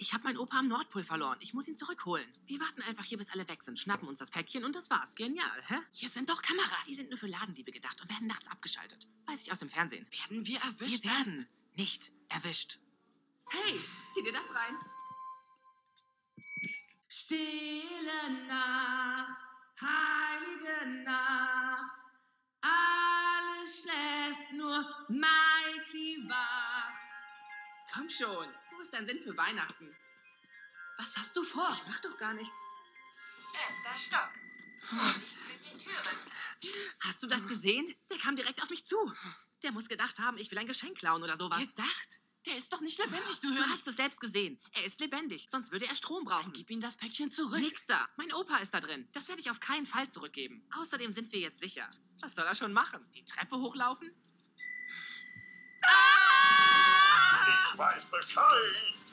Ich habe meinen Opa am Nordpol verloren. Ich muss ihn zurückholen. Wir warten einfach hier, bis alle weg sind, schnappen uns das Päckchen und das war's. Genial, hä? Hier sind doch Kameras. Die sind nur für Ladendiebe gedacht und werden nachts abgeschaltet. Weiß ich aus dem Fernsehen. Werden wir erwischt? Wir werden nicht erwischt. Hey, zieh dir das rein. Stille Nacht, heilige Nacht, alles schläft, nur Mikey wacht. Komm schon, wo ist dein Sinn für Weihnachten? Was hast du vor? Ich mach doch gar nichts. 1. Stock. Vorsicht mit den Türen. Hast du das gesehen? Der kam direkt auf mich zu. Der muss gedacht haben, ich will ein Geschenk klauen oder sowas. Gedacht? Der ist doch nicht lebendig, du Du hörst. hast es selbst gesehen. Er ist lebendig, sonst würde er Strom brauchen. Gib ihm das Päckchen zurück. Nix da. Mein Opa ist da drin. Das werde ich auf keinen Fall zurückgeben. Außerdem sind wir jetzt sicher. Was soll er schon machen? Die Treppe hochlaufen? Ich weiß Bescheid.